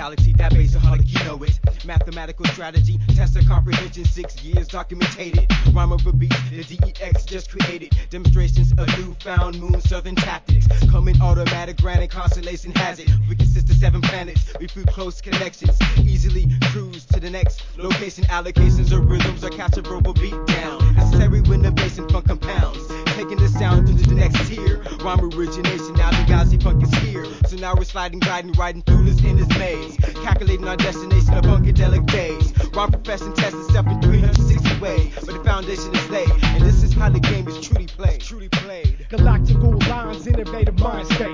galaxy, that basaholic, you know it. Mathematical strategy, test of comprehension, 6 years documented. Rhyme over beat, the DEX just created. Demonstrations of newfound moon southern tactics. Coming automatic, granted constellation has it. We consist of 7 planets, we flew close connections. Easily cruise to the next location. Allocations of rhythms are catch a verbal beat down. Necessary when the bass and funk compounds. Taking the sound to the next tier. Rhyme origination, now the galaxy funk is here. So now we're sliding, gliding, riding through this endless maze. Calculating our destination of funkadelic days. Rhyme profession tests itself in 360 ways. But the foundation is laid, and this is how the game is truly played. Galactical lines, innovative mind state.